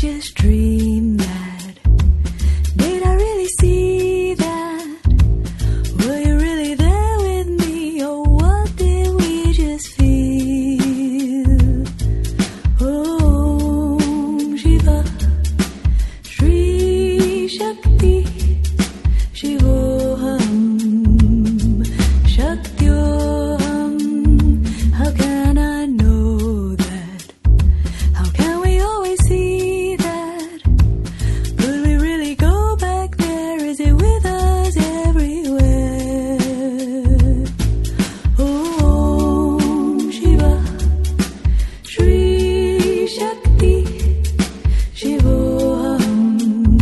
just dream that? Did I really see that? Were you really there with me, or what did we just feel? Om Shiva Shri Shakti Shivoham Shaktyoham. How can I know that? How can we always see that? Could we really go back there? Is it with us everywhere? Om Shiva Shri Shakti Shivoham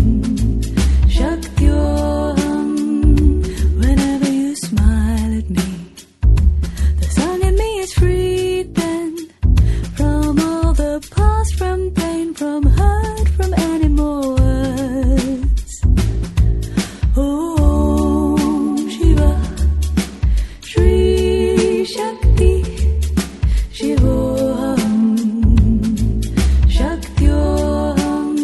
Shaktyoham. Whenever you smile at me, the song in me is freed then from all the past, from pain, from hurt, from any more words. Om Shiva Shri Shakti Shivoham Shaktyoham.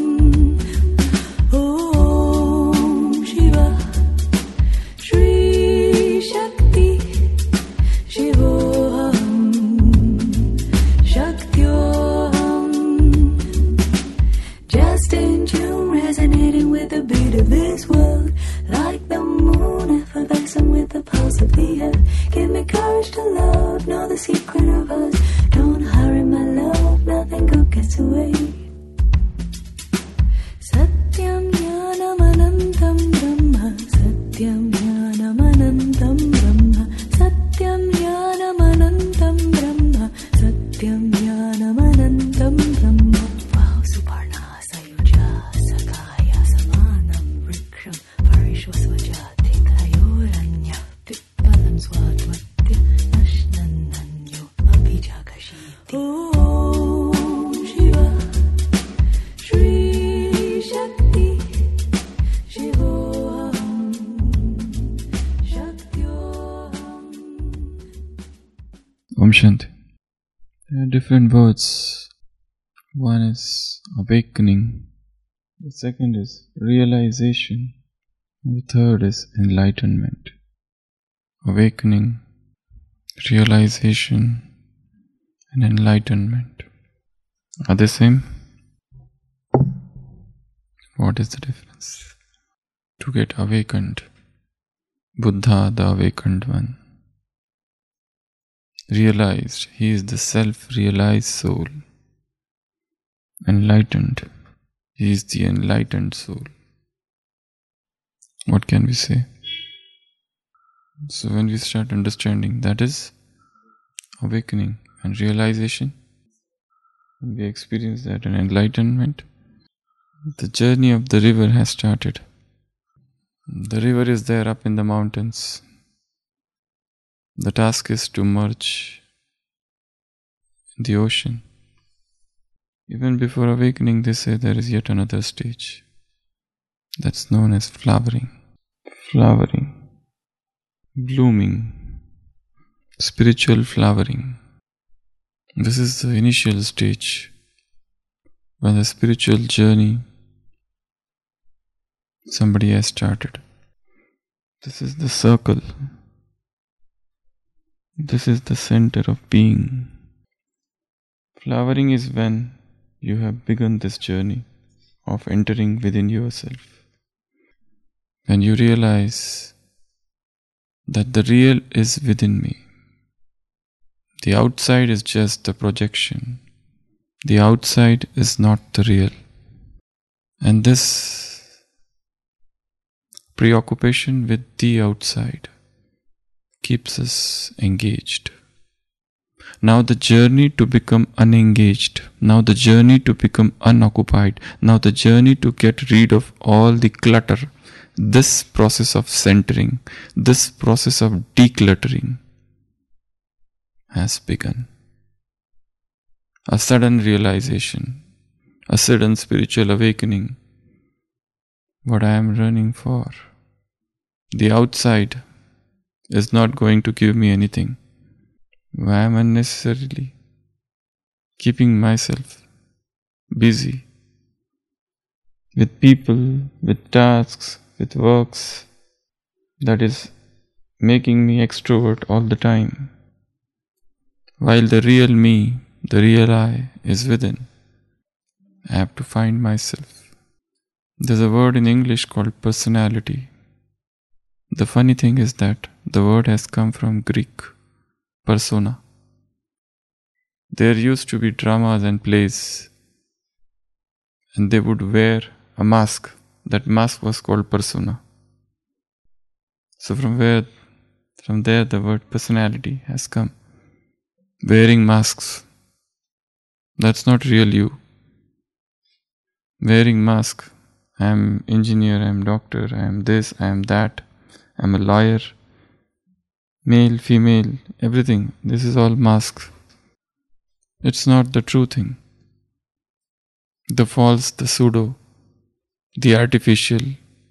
Om Shiva Shri Shakti Shivoham Shaktyoham. Just in tune, resonating with the beat of this world, like the moon, effervescent with the pulse of the earth. Give me courage to love, know the secret of us. Don't hurry, my love, nothing good gets away. Satyam Jnanam Anantam Brahma, Satyam Jnanam Anantam Brahma, Satyam Jnanam Anantam Brahma, Satyam Jnanam Anantam Brahma. Wow, Suparna Sayuja Sakaya Samanam Vriksham Parishwasvajati Tayoranya Pipalam Swadvatya Nashnananyo Abhijakashiti. Om Shiva Shri Shakti Shivoham Shaktyoham. Om Shanti. There are different words. One is awakening, the second is realization, and the third is enlightenment. Awakening, realization, and enlightenment. Are they same? What is the difference? To get awakened, Buddha, the awakened one, realized he is the self-realized soul. Enlightened, he is the enlightened soul. What can we say? So when we start understanding, that is awakening and realization, when we experience that and enlightenment, the journey of the river has started. The river is there up in the mountains. The task is to merge in the ocean. Even before awakening, they say there is yet another stage. That's known as flowering. Flowering. Blooming. Spiritual flowering. This is the initial stage when the spiritual journey somebody has started. This is the circle. This is the center of being. Flowering is when you have begun this journey of entering within yourself. When you realize that the real is within me. The outside is just the projection. The outside is not the real. And this preoccupation with the outside keeps us engaged. Now the journey to become unengaged, now the journey to become unoccupied, now the journey to get rid of all the clutter, this process of centering, this process of decluttering has begun. A sudden realization, a sudden spiritual awakening. What I am running for. The outside is not going to give me anything. I am unnecessarily keeping myself busy with people, with tasks, with works, that is making me extrovert all the time. While the real me, the real I, is within. I have to find myself. There's a word in English called personality. The funny thing is that the word has come from Greek, persona. There used to be dramas and plays, and they would wear a mask. That mask was called persona. So from there the word personality has come. Wearing masks. That's not real you. Wearing mask. I am engineer, I am doctor, I am this, I am that, I am a lawyer, male, female, everything. This is all masks. It's not the true thing. The false, the pseudo, the artificial.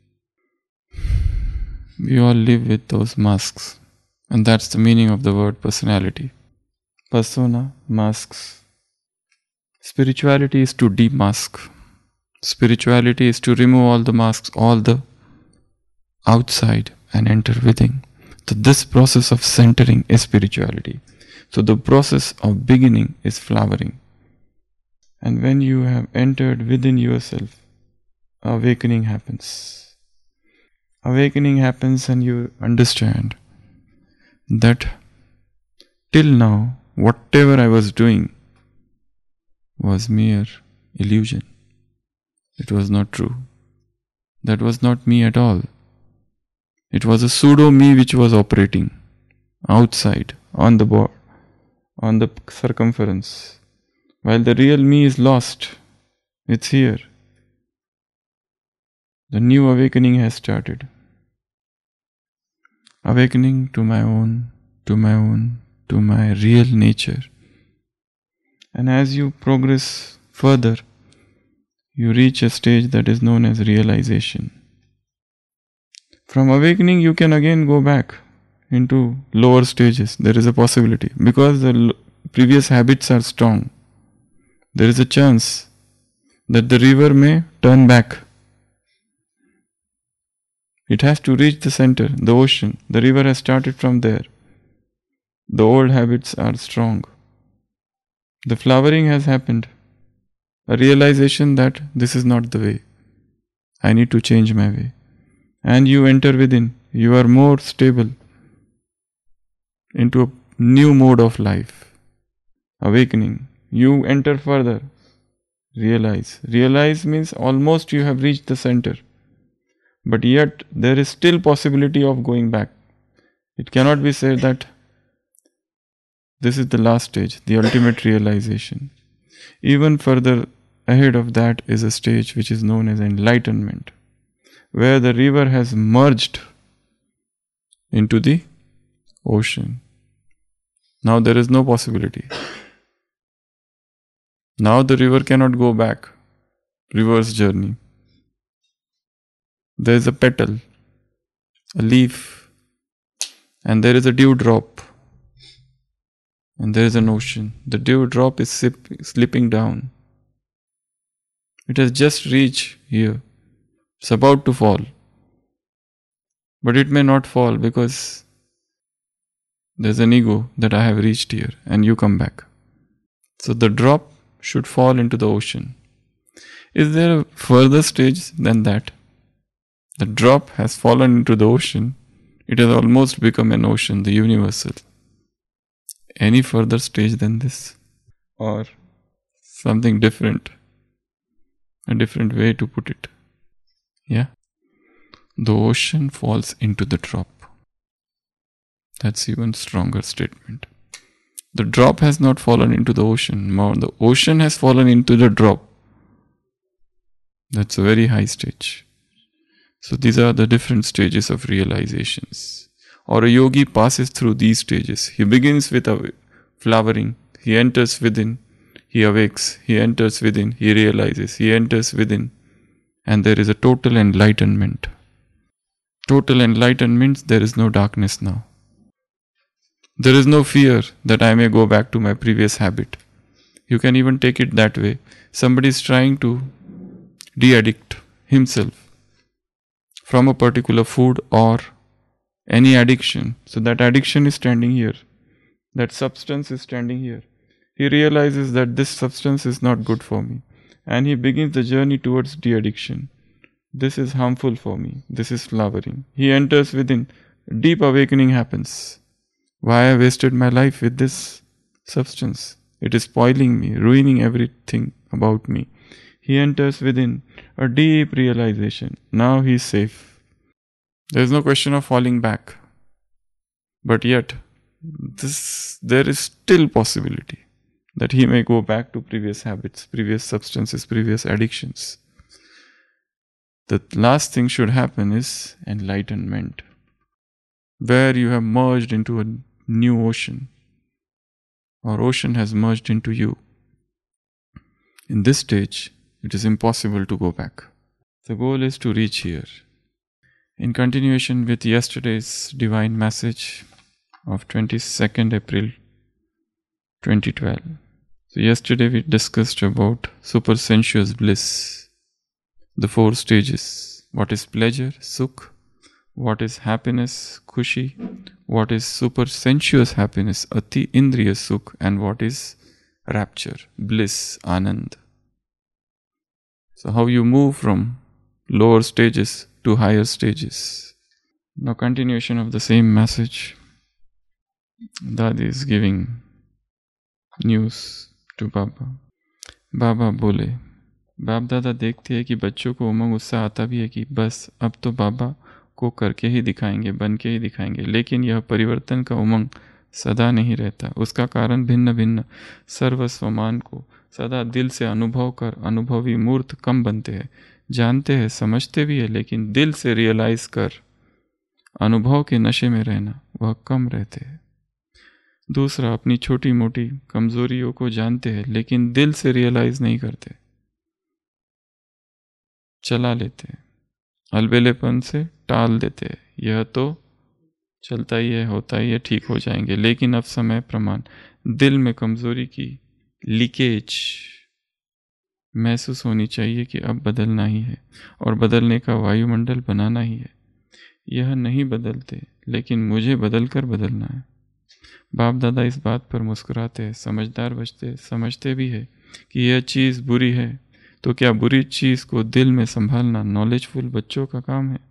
We all live with those masks. And that's the meaning of the word personality. Persona, masks. Spirituality is to demask. Spirituality is to remove all the masks, all the outside, and enter within. So this process of centering is spirituality. So the process of beginning is flowering. And when you have entered within yourself, awakening happens. Awakening happens and you understand that till now, whatever I was doing was mere illusion. It was not true. That was not me at all. It was a pseudo me which was operating outside, on the board, on the circumference, while the real me is lost. It's here. The new awakening has started. Awakening to my real nature. And as you progress further, you reach a stage that is known as realization. From awakening, you can again go back into lower stages. There is a possibility. Because the previous habits are strong, there is a chance that the river may turn back. It has to reach the center, the ocean. The river has started from there. The old habits are strong. The flowering has happened. A realization that this is not the way. I need to change my way. And you enter within. You are more stable into a new mode of life. Awakening. You enter further. Realize. Realize means almost you have reached the center. But yet there is still possibility of going back. It cannot be said that this is the last stage, the ultimate realization. Even further ahead of that is a stage which is known as enlightenment, where the river has merged into the ocean. Now there is no possibility. Now the river cannot go back. Reverse journey. There is a petal, a leaf, and there is a dewdrop. And there is an ocean. The dewdrop is slipping down. It has just reached here. It's about to fall. But it may not fall because there's an ego that I have reached here and you come back. So the drop should fall into the ocean. Is there a further stage than that? The drop has fallen into the ocean. It has almost become an ocean, the universal. Any further stage than this? Or something different? A different way to put it. Yeah? The ocean falls into the drop. That's even stronger statement. The drop has not fallen into the ocean. More, the ocean has fallen into the drop. That's a very high stage. So these are the different stages of realizations. Or a yogi passes through these stages. He begins with a flowering. He enters within. He awakes. He enters within. He realizes. He enters within. And there is a total enlightenment. Total enlightenment means there is no darkness now. There is no fear that I may go back to my previous habit. You can even take it that way. Somebody is trying to de-addict. himself from a particular food or any addiction. So that addiction is standing here. That substance is standing here. He realizes that this substance is not good for me. And he begins the journey towards de-addiction. This is harmful for me. This is flowering. He enters within. Deep awakening happens. Why I wasted my life with this substance? It is spoiling me, ruining everything about me. He enters within a deep realization. Now he is safe. There is no question of falling back. But yet, there is still possibility that he may go back to previous habits, previous substances, previous addictions. The last thing should happen is enlightenment, where you have merged into a new ocean, or ocean has merged into you. In this stage, it is impossible to go back. The goal is to reach here. In continuation with yesterday's divine message of 22nd April 2012. So yesterday we discussed about supersensuous bliss, the 4 stages. What is pleasure, sukh? What is happiness, khushi? What is supersensuous happiness, ati indriya sukh? And what is rapture, bliss, anand? So how you move from lower stages to higher stages. Now continuation of the same message. Dadi is giving news to Baba. Baba बोले, बाप दादा देखते हैं कि बच्चों को उमंग उत्साह आता भी है कि बस अब तो बाबा को करके ही दिखाएंगे, बन के ही दिखाएंगे, लेकिन यह परिवर्तन का उमंग सदा नहीं रहता। उसका कारण भिन्न भिन्न सर्वस्वमान को सदा दिल से अनुभव कर अनुभवी मूर्त कम बनते हैं, जानते हैं, समझते भी है, लेकिन दिल से रियलाइज कर अनुभव के नशे में रहना वह कम रहते हैं। दूसरा, अपनी छोटी मोटी कमजोरियों को जानते हैं, लेकिन दिल से रियलाइज नहीं करते, चला लेते हैं, अलबेलेपन से टाल देते हैं, यह तो चलता ही है, होता ही है, ठीक हो जाएंगे। लेकिन अब समय प्रमाण दिल में कमजोरी की लीकेज महसूस होनी चाहिए कि अब बदलना ही है और बदलने का वायुमंडल बनाना ही है। यह नहीं बदलते, लेकिन मुझे बदलकर बदलना है। बाप दादा इस बात पर मुस्कुराते हैं, समझदार बचते, समझते भी है कि यह चीज़ बुरी है, तो क्या बुरी चीज़ को दिल में संभालना नॉलेजफुल बच्चों का काम है।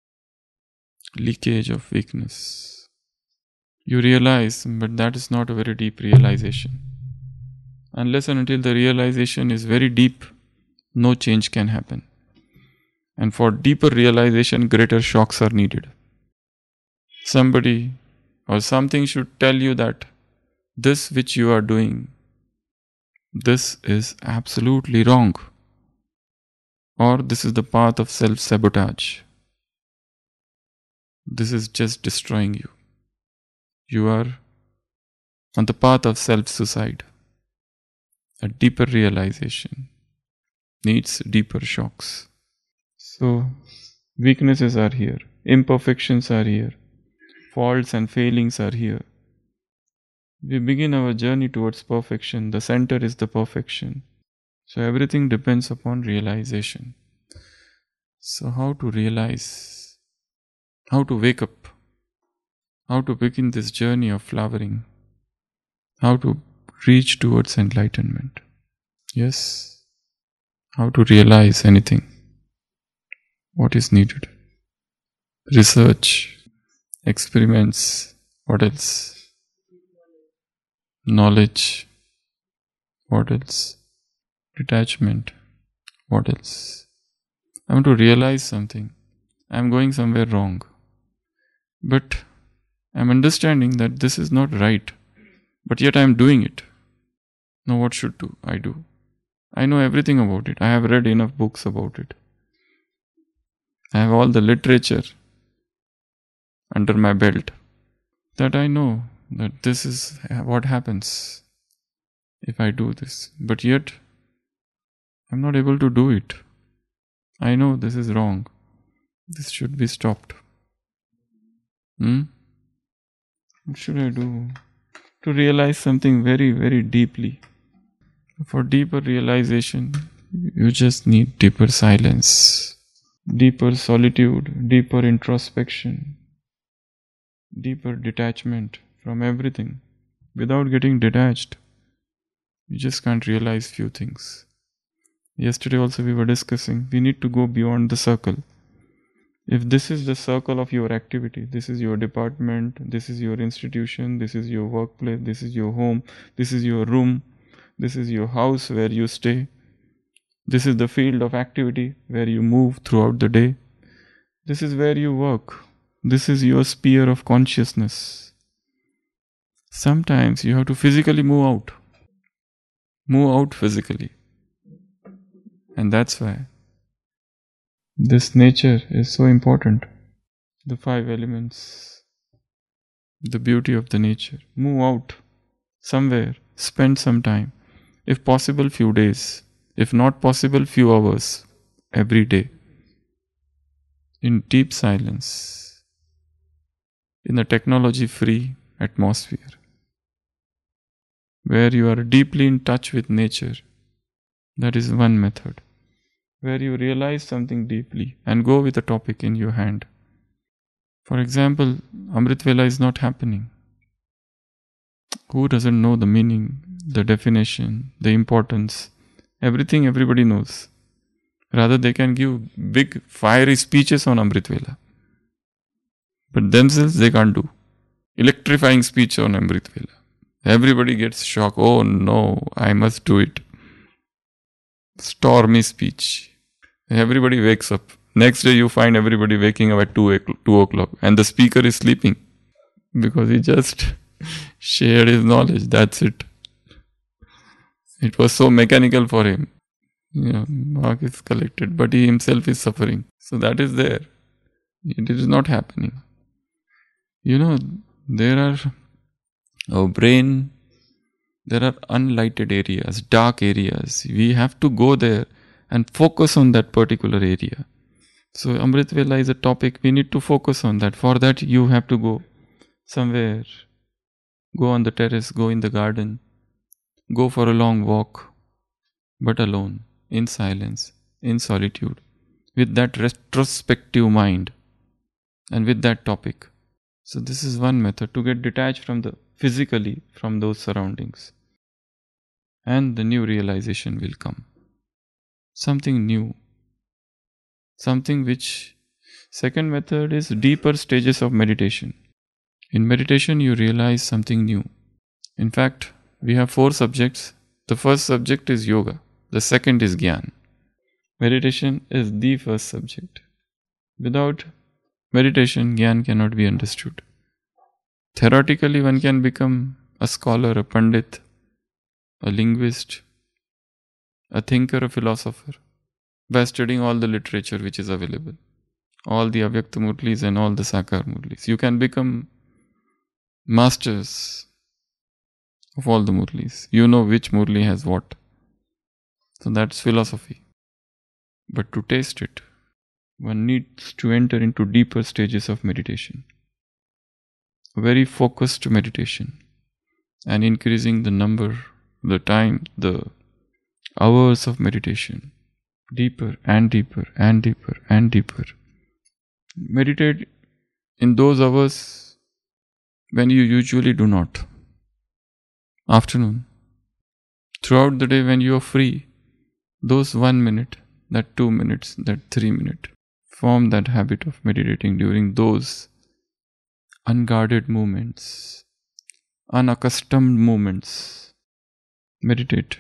Leakage of weakness, you realise, but that is not a very deep realisation. Unless and until the realization is very deep, no change can happen. And for deeper realization, greater shocks are needed. Somebody or something should tell you that this which you are doing, this is absolutely wrong. Or this is the path of self-sabotage. This is just destroying you. You are on the path of self-suicide. A deeper realization needs deeper shocks. So, weaknesses are here, imperfections are here, faults and failings are here. We begin our journey towards perfection. The center is the perfection. So, everything depends upon realization. So, how to realize? How to wake up? How to begin this journey of flowering? How to reach towards enlightenment? Yes. How to realize anything? What is needed? Research, experiments. What else? Knowledge. What else? Detachment. What else? I want to realize something. I am going somewhere wrong. But I am understanding that this is not right. But yet I am doing it. Now what should do? I do. I know everything about it. I have read enough books about it. I have all the literature under my belt that I know that this is what happens if I do this. But yet I am not able to do it. I know this is wrong. This should be stopped. What should I do? To realize something very, very deeply. For deeper realization, you just need deeper silence. deeper solitude, deeper introspection, deeper detachment from everything. Without getting detached, you just can't realize few things. Yesterday also we were discussing, we need to go beyond the circle. If this is the circle of your activity, this is your department, this is your institution, this is your workplace, this is your home, this is your room, this is your house where you stay, this is the field of activity where you move throughout the day, this is where you work, this is your sphere of consciousness. Sometimes you have to physically move out physically. And that's why this nature is so important. The 5 elements, the beauty of the nature. Move out somewhere, spend some time. If possible, few days. If not possible, few hours every day. In deep silence, in a technology-free atmosphere, where you are deeply in touch with nature. That is one method. Where you realize something deeply and go with a topic in your hand. For example, Amrit Vela is not happening. Who doesn't know the meaning, the definition, the importance? Everything everybody knows. Rather, they can give big fiery speeches on Amrit Vela. But themselves they can't do. Electrifying speech on Amrit Vela. Everybody gets shocked. Oh no, I must do it. Stormy speech. Everybody wakes up. Next day you find everybody waking up at 2 o'clock and the speaker is sleeping because he just shared his knowledge. That's it. It was so mechanical for him. Mark is collected, but he himself is suffering. So that is there. It is not happening. There are our brain, there are unlighted areas, dark areas. We have to go there and focus on that particular area. So Amrit Vela is a topic we need to focus on that. For that you have to go somewhere. Go on the terrace, go in the garden, go for a long walk, but alone, in silence, in solitude, with that retrospective mind and with that topic. So this is one method to get detached physically from those surroundings. And the new realization will come. Something new. Something which, second method is deeper stages of meditation. In meditation you realize something new. In fact, we have 4 subjects. The first subject is yoga. The second is Gyan. Meditation is the first subject. Without meditation, Gyan cannot be understood. Theoretically, one can become a scholar, a pandit, a linguist, a thinker, a philosopher, by studying all the literature which is available. All the Avyakta Murlis and all the Sakar Murlis. You can become masters of all the Murlis. You know which Murli has what. So that's philosophy. But to taste it, one needs to enter into deeper stages of meditation. Very focused meditation. And increasing the number, the time, the hours of meditation. Deeper and deeper and deeper and deeper. Meditate in those hours when you usually do not. Afternoon. Throughout the day when you are free, those 1 minute, that 2 minutes, that 3 minutes, form that habit of meditating during those unguarded moments, unaccustomed moments. Meditate.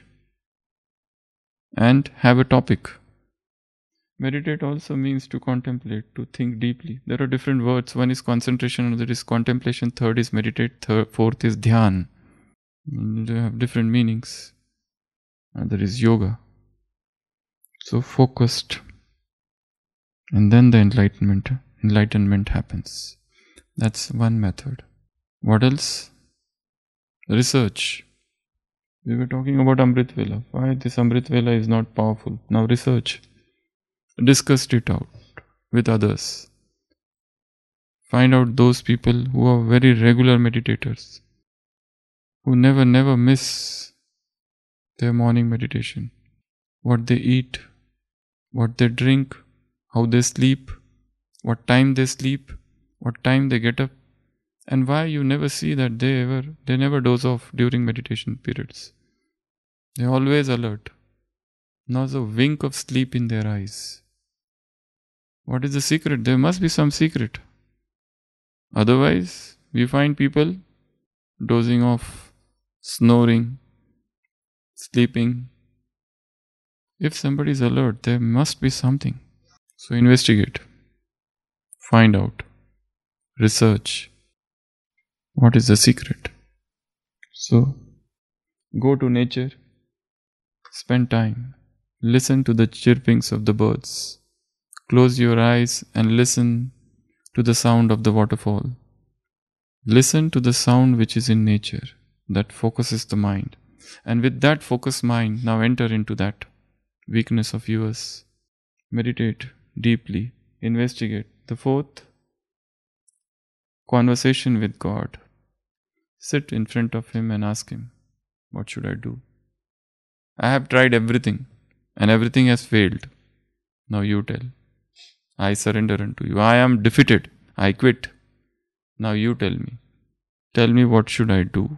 And have a topic. Meditate also means to contemplate, to think deeply. There are different words. One is concentration, another is contemplation, third is meditate, fourth is dhyan. They have different meanings. Another is yoga. So focused. And then the enlightenment happens. That's one method. What else? Research. We were talking about Amrit Vela. Why this Amrit Vela is not powerful? Now research. Discuss it out with others. Find out those people who are very regular meditators, who never miss their morning meditation. What they eat, what they drink, how they sleep, what time they sleep, what time they get up, and why you never see that they never doze off during meditation periods. They're always alert. Not a wink of sleep in their eyes. What is the secret? There must be some secret. Otherwise, we find people dozing off, snoring, sleeping. If somebody is alert, there must be something. So investigate, find out, research. What is the secret? So, go to nature, spend time, listen to the chirpings of the birds. Close your eyes and listen to the sound of the waterfall. Listen to the sound which is in nature. That focuses the mind. And with that focused mind, now enter into that weakness of yours. Meditate deeply. Investigate. The fourth, conversation with God. Sit in front of Him and ask Him, what should I do? I have tried everything and everything has failed. Now you tell. I surrender unto you. I am defeated. I quit. Now you tell me. Tell me what should I do?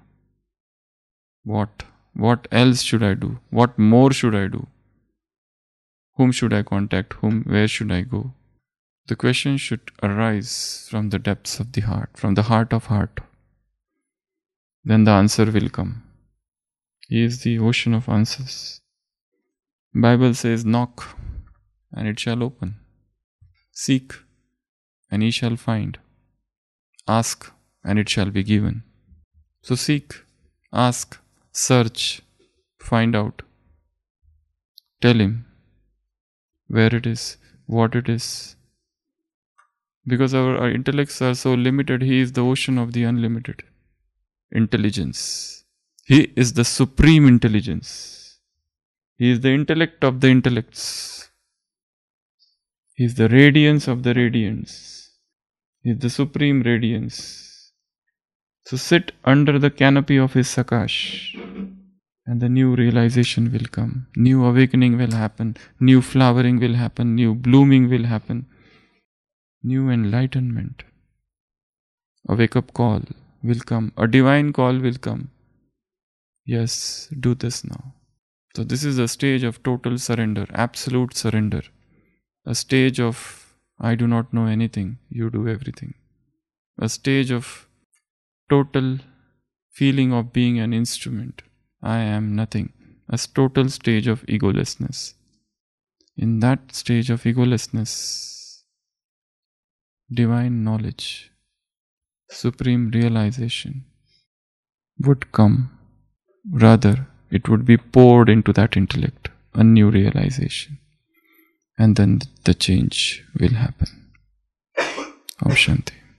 What else should I do? What more should I do? Whom should I contact? Where should I go? The question should arise from the depths of the heart, from the heart of heart. Then the answer will come. He is the ocean of answers. Bible says, knock and it shall open. Seek and ye shall find. Ask and it shall be given. So seek, ask, search, find out. Tell Him where it is, what it is. Because our intellects are so limited, He is the ocean of the unlimited intelligence. He is the supreme intelligence. He is the intellect of the intellects. He is the radiance of the radiance. He is the supreme radiance. So sit under the canopy of His Sakash and the new realization will come. New awakening will happen. New flowering will happen. New blooming will happen. New enlightenment. A wake-up call will come. A divine call will come. Yes, do this now. So this is a stage of total surrender, absolute surrender. A stage of, I do not know anything, you do everything. A stage of total feeling of being an instrument. I am nothing. A total stage of egolessness. In that stage of egolessness, divine knowledge, supreme realization would come. Rather, it would be poured into that intellect, a new realization. And then the change will happen. Om Shanti.